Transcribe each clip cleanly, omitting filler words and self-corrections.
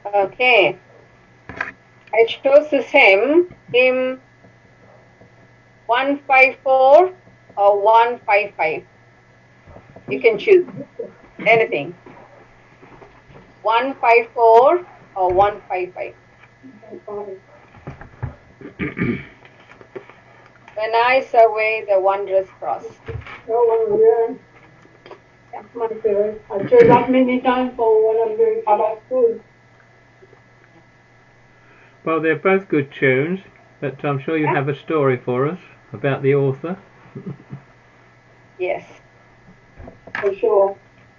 Okay. I chose this hymn 154 or 155. You can choose anything. 154 or 155. When I survey the wondrous cross. Oh, yeah. That's my favorite. I chose that many times for when I'm doing Sabbath school. Well, they're both good tunes, but I'm sure you Yeah? have a story for us about the author. Yes. For sure.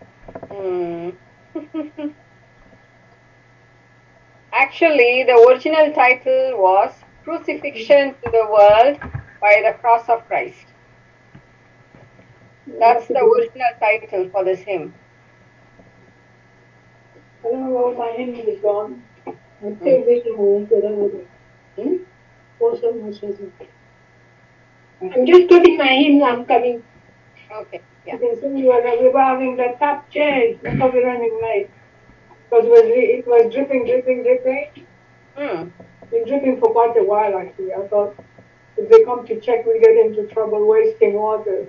Actually, the original title was Crucifixion to the World by the Cross of Christ. That's the original title for this hymn. I don't know where my hymn is gone. I'm still waiting for it. I'm just putting my hymn. I'm coming. Okay, yeah. You can see we were having the top change. That's why we're running late. Because it was dripping, dripping, dripping. Been dripping for quite a while, actually. I thought if they come to check, we get into trouble wasting water.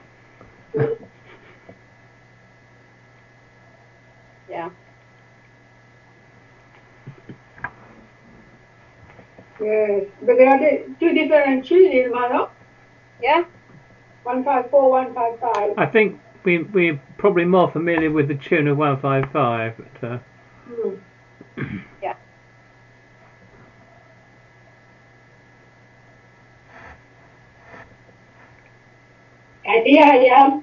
Yeah. Yes, but there are two different tunes, Mano. Yeah. 154, 155. I think we're probably more familiar with the tune of 155, but Yeah. And here I am.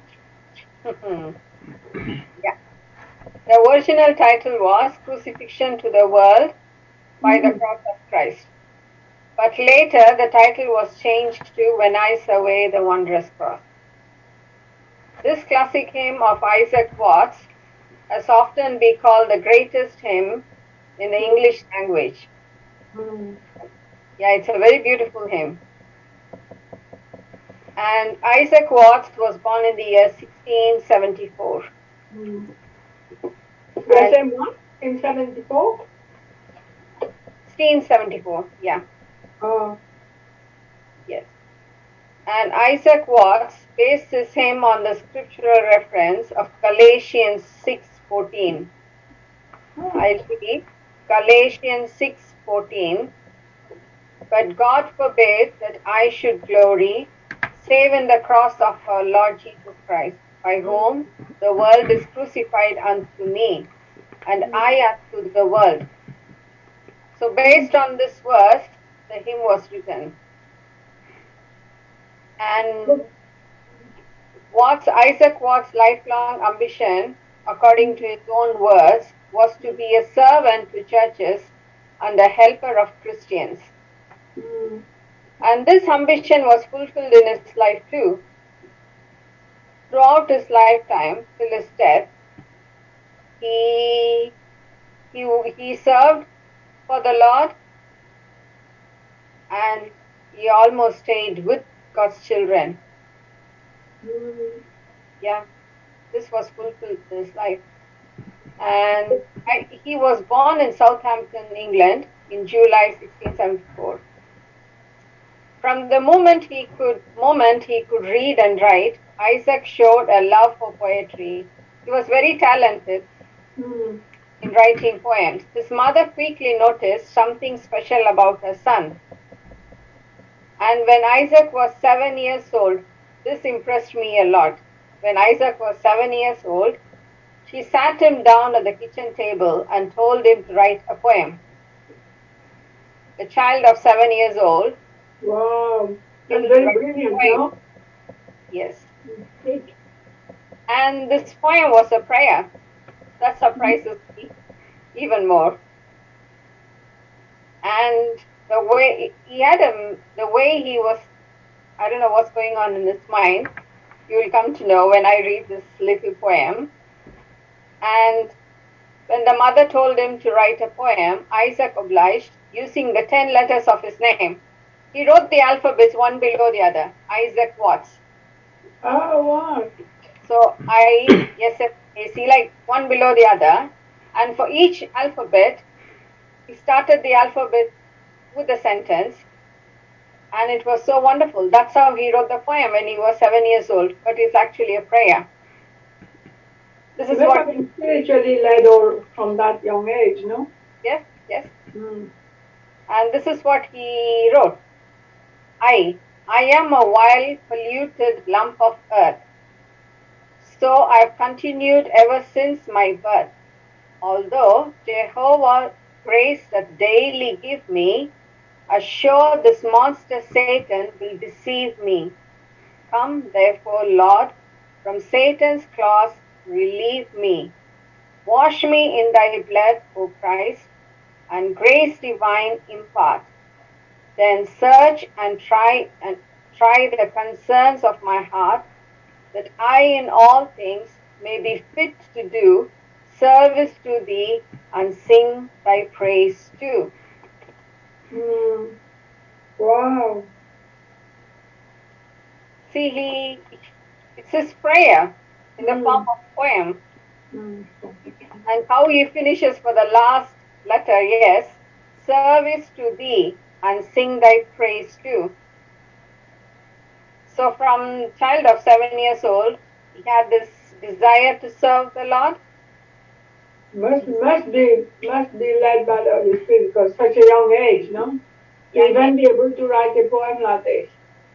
Yeah. The original title was Crucifixion to the World by the Cross of Christ. But later the title was changed to When I Survey the Wondrous Cross. This classic hymn of Isaac Watts has often been called the greatest hymn in the English language. Yeah, it's a very beautiful hymn. And Isaac Watts was born in the year 1674. The same one in 74? 1674, yeah. Oh. Yes. And Isaac Watts based his hymn on the scriptural reference of Galatians 6:14. I'll read Galatians 6:14. But God forbid that I should glory, save in the cross of our Lord Jesus Christ, by whom the world is crucified unto me, and I unto the world. So based on this verse, the hymn was written. And Isaac Watts' lifelong ambition, according to his own words, was to be a servant to churches and a helper of Christians. And this ambition was fulfilled in his life too. Throughout his lifetime, till his death, he served for the Lord, and he almost stayed with God's children. Yeah, this was fulfilled in his life. And he was born in Southampton, England in July 1674. From the moment he could read and write, Isaac showed a love for poetry. He was very talented in writing poems. His mother quickly noticed something special about her son. And when Isaac was 7 years old, this impressed me a lot. When Isaac was 7 years old, she sat him down at the kitchen table and told him to write a poem. A child of 7 years old. Wow, that's very brilliant, no? Yes. And this poem was a prayer. That surprises me even more. And the way he was, I don't know what's going on in his mind. You will come to know when I read this little poem. And when the mother told him to write a poem, Isaac obliged, using the 10 letters of his name. He wrote the alphabets one below the other. Isaac Watts. Oh, wow. So like one below the other. And for each alphabet, he started the alphabet with a sentence, and it was so wonderful. That's how he wrote the poem when he was 7 years old, but it's actually a prayer. This is what been spiritually led or from that young age, no? Yes, yes. And this is what he wrote. I am a vile, polluted lump of earth. So I've continued ever since my birth. Although Jehovah grace that daily give me, assure this monster Satan will deceive me. Come therefore, Lord, from Satan's claws relieve me. Wash me in thy blood, O Christ, and grace divine impart. Then search and try the concerns of my heart, that I in all things may be fit to do service to thee and sing thy praise too. Wow. See, it's his prayer in the form of poem. And how he finishes for the last letter, yes, service to thee and sing thy praise too. So from child of 7 years old, he had this desire to serve the Lord. Must be led by the Holy Spirit because such a young age, no? To even be able to write a poem like this.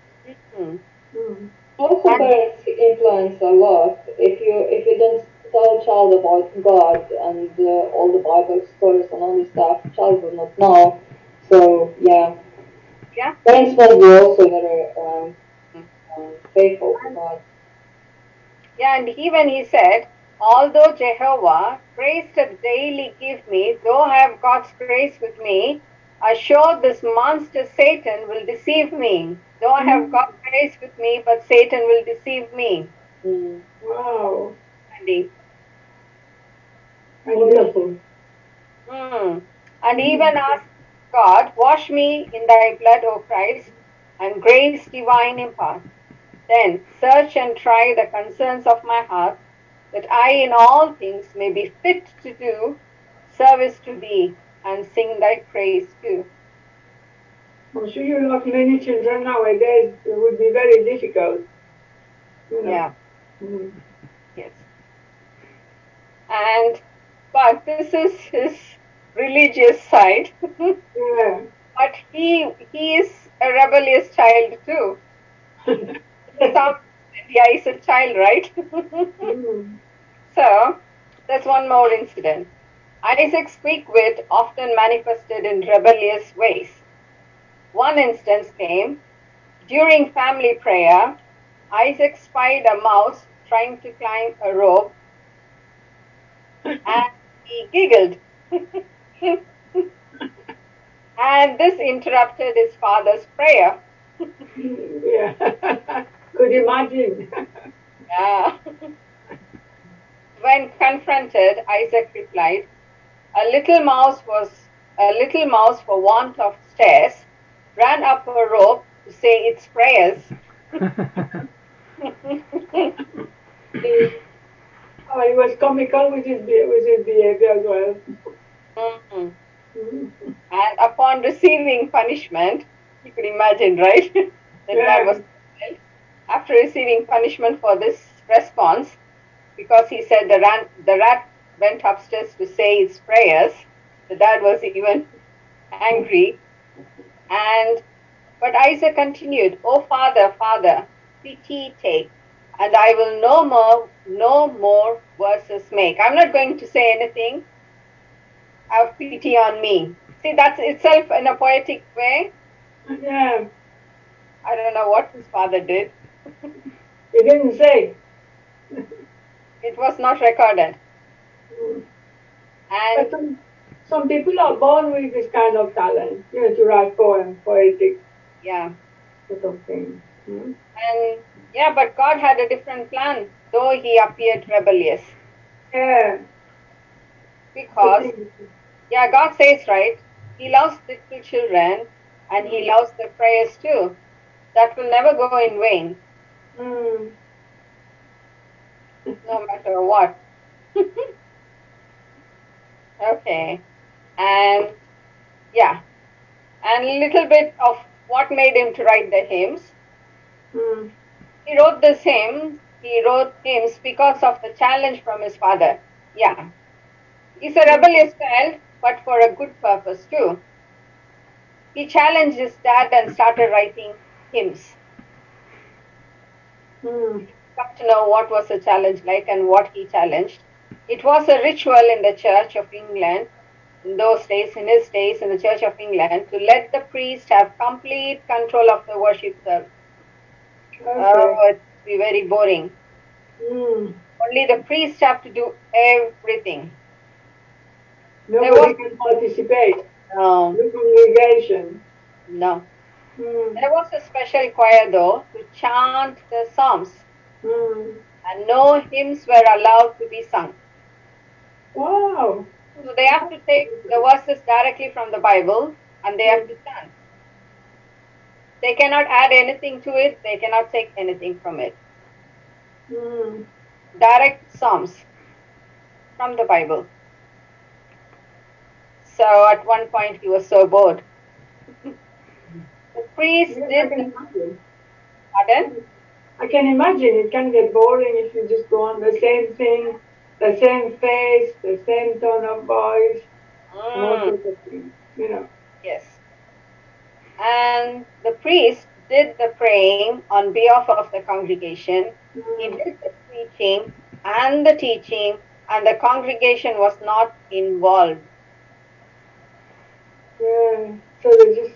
Also, parents influence a lot. If you don't tell a child about God and all the Bible stories and all this stuff, child will not know. So yeah, parents must be also very faithful to God. Yeah, and even he said, although Jehovah grace that daily give me, though I have God's grace with me, assure this monster Satan will deceive me. Though I have God's grace with me, but Satan will deceive me. Wow. Andy. Wonderful. And even ask God, wash me in thy blood, O Christ, and grace divine impart. Then search and try the concerns of my heart, that I in all things may be fit to do service to thee and sing thy praise too. I'm sure you lost many children nowadays. It would be very difficult. You know. Yeah. Yes. But this is his religious side. Yeah. But he is a rebellious child too. Yeah, he's a child, right? So there's one more incident. Isaac's quick wit often manifested in rebellious ways. One instance came during family prayer. Isaac spied a mouse trying to climb a rope, and he giggled. And this interrupted his father's prayer. Yeah. Could imagine. Yeah. When confronted, Isaac replied, a little mouse for want of stairs ran up a rope to say its prayers. Oh, he was comical with his behavior as well. And upon receiving punishment, you could imagine, right? The dad was after receiving punishment for this response, because he said the rat went upstairs to say its prayers. The dad was even angry, but Isaac continued, "O father, father, pity take, and I will no more verses make." I'm not going to say anything. Have pity on me. See, that's itself in a poetic way. Yeah. I don't know what his father did. He didn't say. It was not recorded. But some people are born with this kind of talent, to write poems, poetic. Yeah. Sort of thing. And yeah, but God had a different plan, though he appeared rebellious. Yeah. Because, yeah, God says, right, he loves little children and he loves their prayers too. That will never go in vain. No matter what. Okay. And Yeah. And a little bit of what made him to write the hymns. He wrote this hymn. He wrote hymns because of the challenge from his father. Yeah. He's a rebellious child, but for a good purpose too. He challenged his dad and started writing hymns. Got to know what was the challenge like and what he challenged. It was a ritual in the Church of England in those days, in his days in the Church of England, to let the priest have complete control of the worship service. Okay. It would be very boring. Only the priest have to do everything. Nobody can participate. No. The congregation. No. There was a special choir though to chant the psalms, and no hymns were allowed to be sung. Wow. So they have to take the verses directly from the Bible and they have to chant. They cannot add anything to it, they cannot take anything from it. Direct psalms from the Bible. So at one point he was so bored. The priest did the pardon? I can imagine it can get boring if you just go on the same thing, the same face, the same tone of voice, and all sorts of things, you know. Yes. And the priest did the praying on behalf of the congregation. He did the preaching and the teaching, and the congregation was not involved. Yeah. So they just.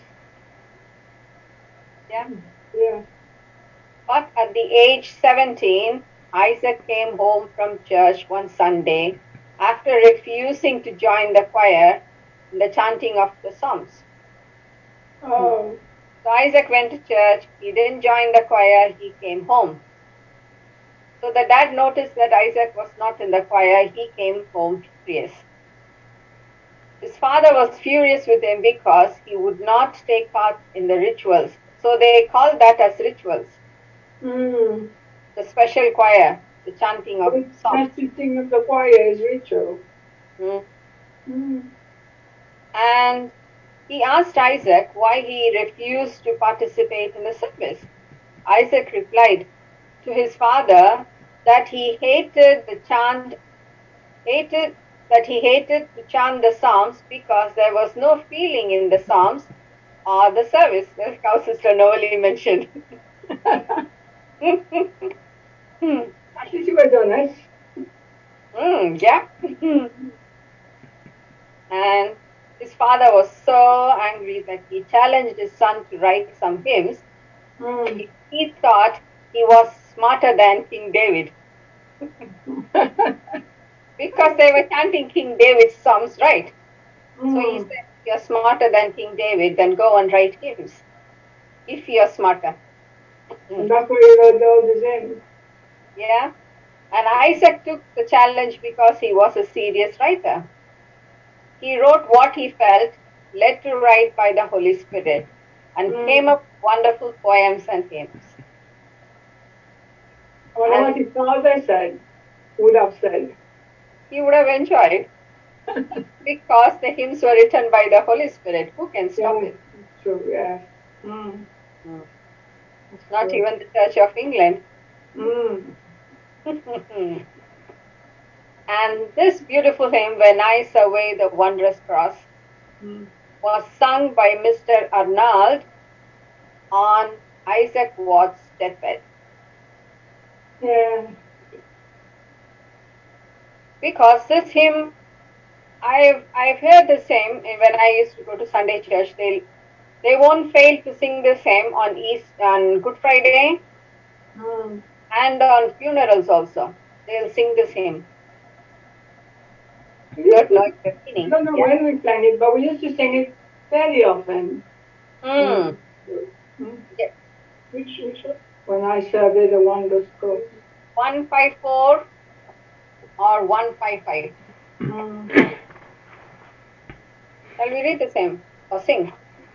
Yeah. Yeah. But at the age 17, Isaac came home from church one Sunday after refusing to join the choir in the chanting of the psalms. Oh. So Isaac went to church. He didn't join the choir. He came home. So the dad noticed that Isaac was not in the choir. He came home furious. His father was furious with him because he would not take part in the rituals. So they called that as rituals. The special choir, the chanting of songs. The chanting of the choir is ritual. And he asked Isaac why he refused to participate in the service. Isaac replied to his father that he hated to chant the psalms because there was no feeling in the psalms or the service, as our sister Novali mentioned. At least he was honest. Yeah. And his father was so angry that he challenged his son to write some hymns. He thought he was smarter than King David. Because they were chanting King David's psalms, right? So he said, if you're smarter than King David, then go and write hymns. If you're smarter. And that's why he wrote all the hymns. Yeah. And Isaac took the challenge because he was a serious writer. He wrote what he felt, led to write by the Holy Spirit, and came up with wonderful poems and hymns. I wonder what his father would have said. He would have enjoyed because the hymns were written by the Holy Spirit. Who can stop it? True, yeah. Not even the Church of England. And this beautiful hymn, When I Survey the Wondrous Cross, was sung by Mr. Arnold on Isaac Watts' deathbed. Yeah. Because this hymn, I've heard this hymn when I used to go to Sunday church. They won't fail to sing this hymn on Good Friday and on funerals also. They'll sing this hymn. Don't know the I meaning. don't know when we sang it, but we used to sing it very often. Yes. Which one? When I survey the wondrous cross. 154 or 155. Shall we read the same or sing?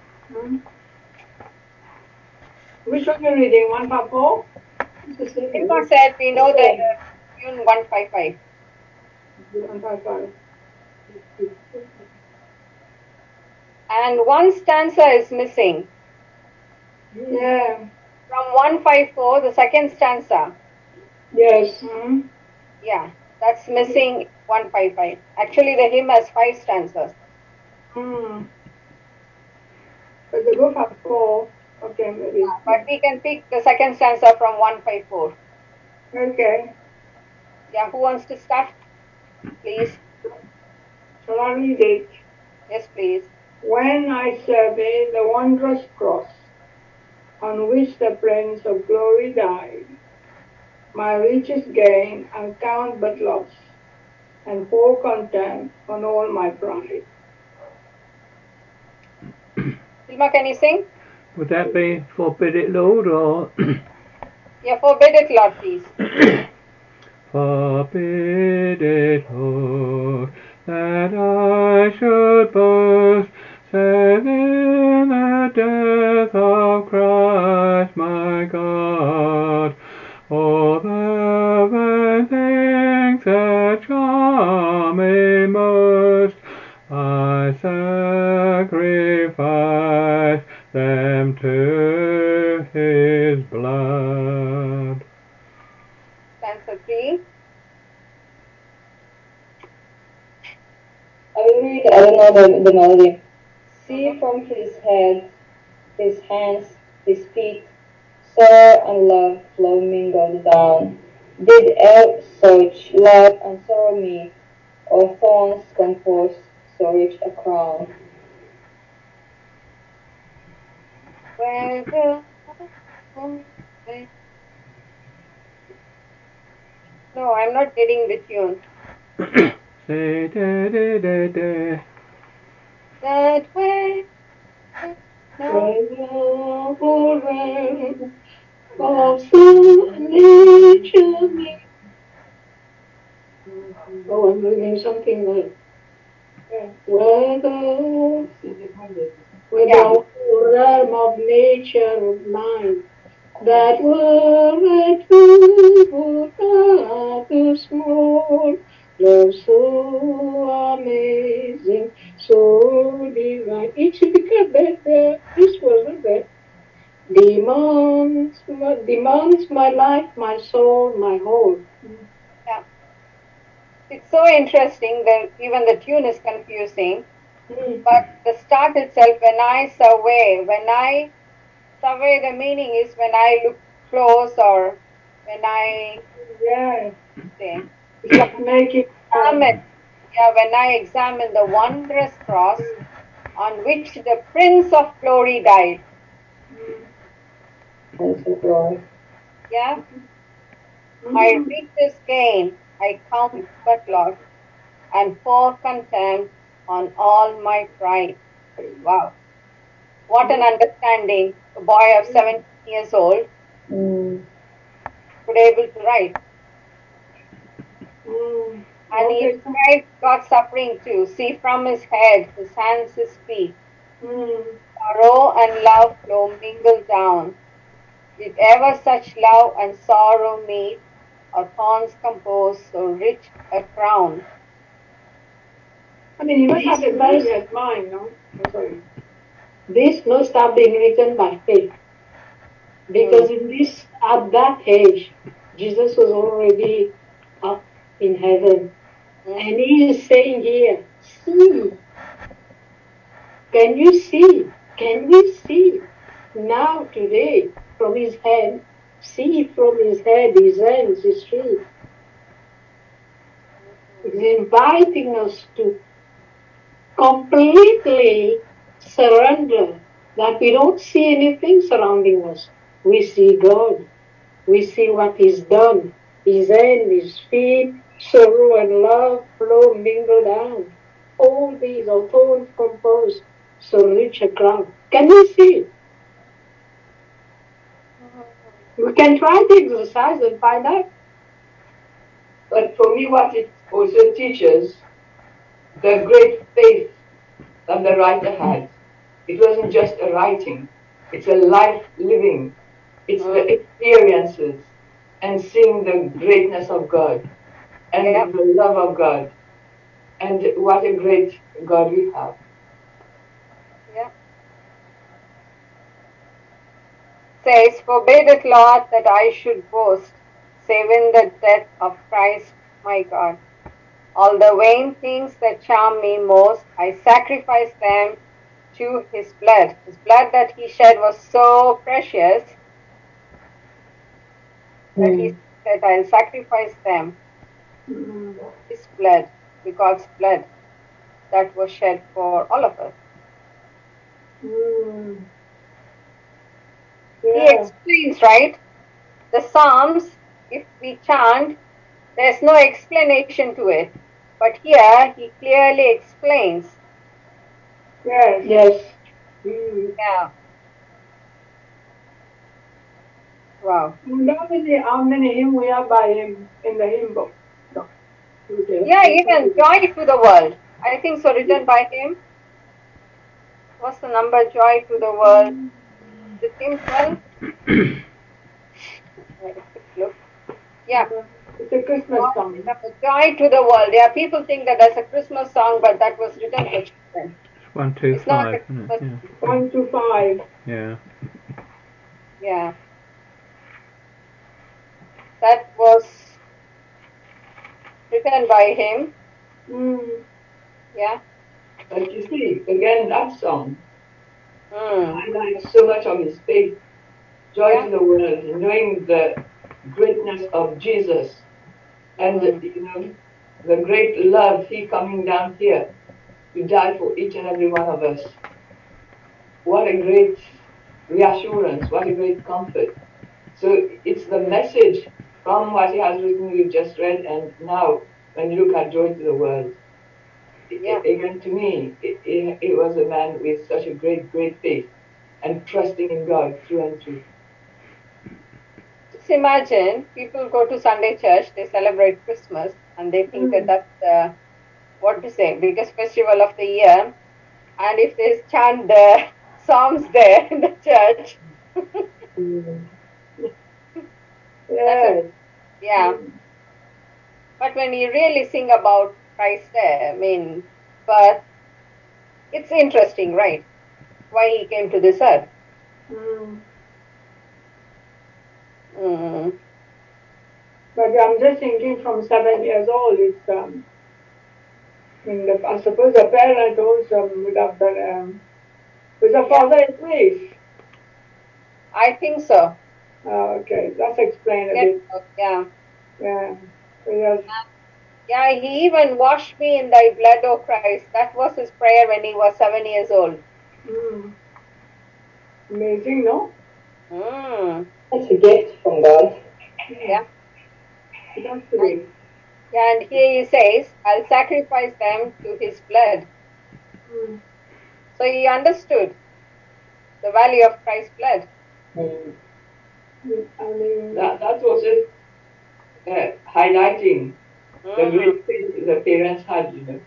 Which one are you reading? 154? Simba said we know the tune 155. 155. And one stanza is missing. Yeah. From 154, the second stanza. Yes. Yeah, that's missing 155. Actually, the hymn has 5 stanzas. But the book has 4. Okay, maybe. But we can pick the second stanza from 154. Okay. Yeah, who wants to start? Please. Shall I read it? Yes, please. When I survey the wondrous cross on which the Prince of Glory died, my richest gain I count but loss, and pour contempt on all my pride. Hilma, can you sing? Would that be forbid it, Lord, or Yeah, forbid it, Lord, please. forbid it, Lord, that I should boast, save in the death of Christ my God. All the vain things that charm me most, I sacrifice them to his blood. Stanza 3. I will read, I don't know the melody. See from his head, his hands, his feet, sorrow and love flow mingled down. Did e'er such love and sorrow meet, or thorns compose so rich a crown? Whether No, I'm not getting the tune. Say da da da da. That way. No. Of the nature me. Oh, I'm reading something like whether with Yeah. the realm of nature of mine, that were true but the small, love so amazing, so divine. It should become better. This wasn't there. Demands my life, my soul, my whole. Yeah. It's so interesting that even the tune is confusing. But the start itself, when I survey, the meaning is when I look close or when I Yeah, say, it's like making. examine, yeah, when I examine the wondrous cross on which the Prince of Glory died. Prince of Glory. Yeah, my richest gain I count but loss and pour contempt on all my pride. Wow, what an understanding a boy of 17 years old Mm. could able to write. And he Okay. describes God's suffering too. See from his head, his hands, his feet. Sorrow and love flow mingle down. Did ever such love and sorrow meet, or thorns compose so rich a crown? I mean, you must have a brilliant mind, no? I'm sorry. This must have been written by faith, because in this, at that age, Jesus was already up in heaven, and he is saying here, "See, can you see? Can we see now today from his head? See from his head, his hands, his feet." He's inviting us to completely surrender, that we don't see anything surrounding us. We see God. We see what He's done. His hand, His feet, sorrow and love flow mingle down. All these are tones composed so rich a crown. Can we see it? We can try the exercise and find out. But for me, what it also teaches, the great faith that the writer had. It wasn't just a writing, it's a life living. It's the experiences and seeing the greatness of God and the love of God. And what a great God we have. says, "Forbid it, Lord, that I should boast, save in the death of Christ my God. All the vain things that charm me most, I sacrifice them to his blood." His blood that he shed was so precious that he said, "I'll sacrifice them." His blood, God's blood that was shed for all of us. He explains, right? The Psalms, if we chant, there's no explanation to it. But here he clearly explains. Yes. Yeah. Wow. How many hymn we have by him in the hymn book? Yeah, even Joy to the World. I think so, written by him. What's the number? Joy to the World. Is it hymn 12? Quick look. Yeah. It's a Christmas song. Joy to the World. Yeah, people think that that's a Christmas song, but that was written for children. It's 125, isn't it? Yeah. 125. Yeah. Yeah. That was written by him. Yeah. But you see, again, that song highlights so much of his faith, joy to the world, knowing the greatness of Jesus and, the great love he coming down here to die for each and every one of us. What a great reassurance, what a great comfort. So it's the message from what he has written we've just read, and now when you look at Joy to the World, again, to me, it was a man with such a great, great faith and trusting in God through and through. Just imagine people go to Sunday church, they celebrate Christmas, and they think that that's the, what to say, biggest festival of the year. And if they chant the psalms there in the church, yeah. But when you really sing about Christ there, I mean, but it's interesting, right? Why he came to this earth. But I'm just thinking from 7 years old, it's I suppose the parent also would have done. Was the father a priest? I think so. Okay, that's explained a bit. Yeah. Yeah. Yes. Yeah, he even washed me in thy blood, O Christ. That was his prayer when he was 7 years old. Amazing, no? It's a gift from God. Yeah. That's great. Yeah, and here he says, "I'll sacrifice them to his blood." So he understood the value of Christ's blood. That's also highlighting the great faith the parents had.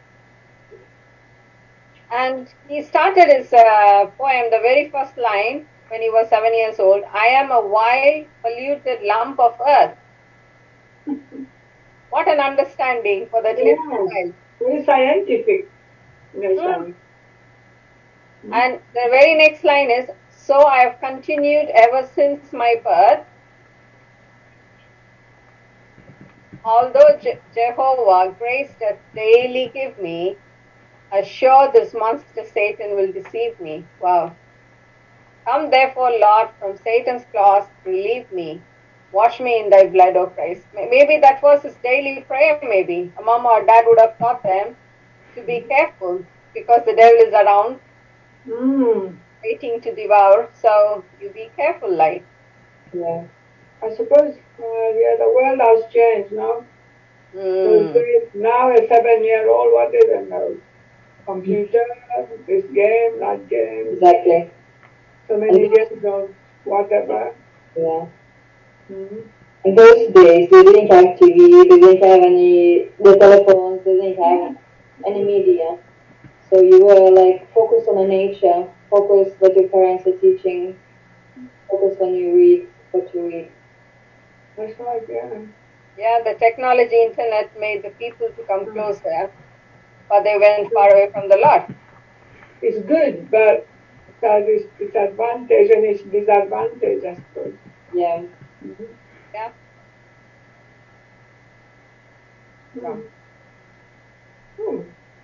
And he started his poem, the very first line, when he was 7 years old. "I am a vile, polluted lump of earth." What an understanding for that little child. Very scientific. And the very next line is, "So I have continued ever since my birth. Although Jehovah grace doth daily give me, assure this monster Satan will deceive me." Wow. "Come therefore, Lord, from Satan's claws, relieve me. Wash me in thy blood, O Christ." Maybe that was his daily prayer, maybe. A mom or dad would have taught them to be careful because the devil is around waiting to devour. So you be careful, like. Yeah. I suppose, the world has changed now. Now a 7-year-old, what do they know? Computer, this game, that game. Exactly. So many games of whatever. Yeah. In those days, they didn't have TV, they didn't have the telephones, they didn't have any media. So you were like focused on the nature, focus what your parents are teaching, focus when you read what you read. That's right, yeah. Yeah, the technology, internet made the people to come closer, but they went far away from the Lord. It's good, but has its advantage and its disadvantage, I suppose. Yeah. Mm-hmm. Yeah. Mm. Hmm.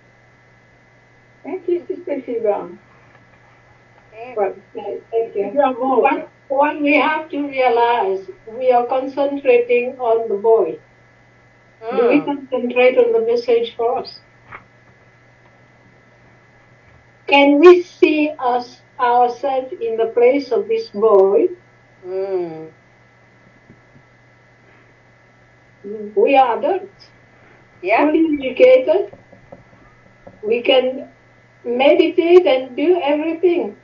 Thank you, Sister Shiva. Okay. Well, Thank you. What we have to realize, we are concentrating on the boy. Do we concentrate on the message for us? Can we see ourselves in the place of this boy? Mm. We are adults, Yeah. fully educated. We can meditate and do everything.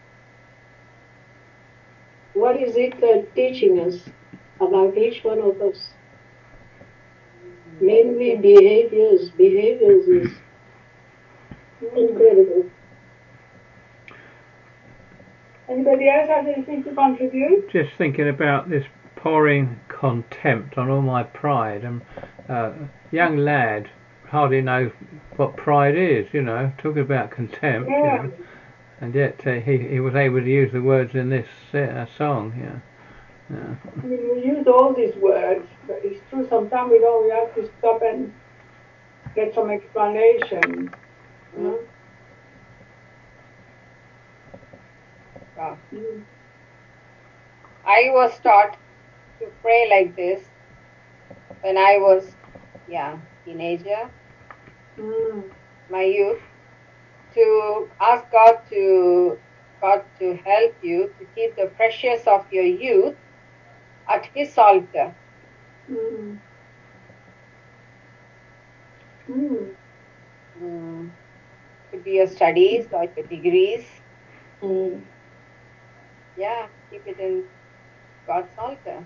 What is it teaching us about each one of us? Mainly behaviors. Behaviors is incredible. Anybody else have anything to contribute? Just thinking about this pouring contempt on all my pride. And young lad hardly knows what pride is, talking about contempt, Yeah. and yet he was able to use the words in this song, I mean, we use all these words, but it's true. Sometimes we have to stop and get some explanation. Mm. Wow. Mm. I was taught to pray like this when I was, teenager, Mm. my youth, to ask God to help you to keep the precious of your youth at His altar. Mm. Mm. Mm. Could be your studies or your degrees. Mm. Yeah, keep it in God's altar.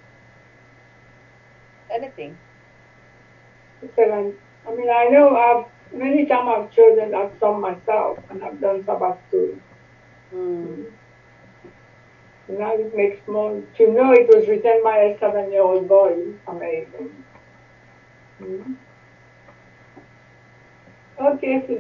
Anything. Excellent. I mean, I know many times I've chosen that song myself, and I've done Sabbath too. Mm. Mm. Now it makes more to know it was written by a 7-year-old boy. Amazing. Mm. Okay,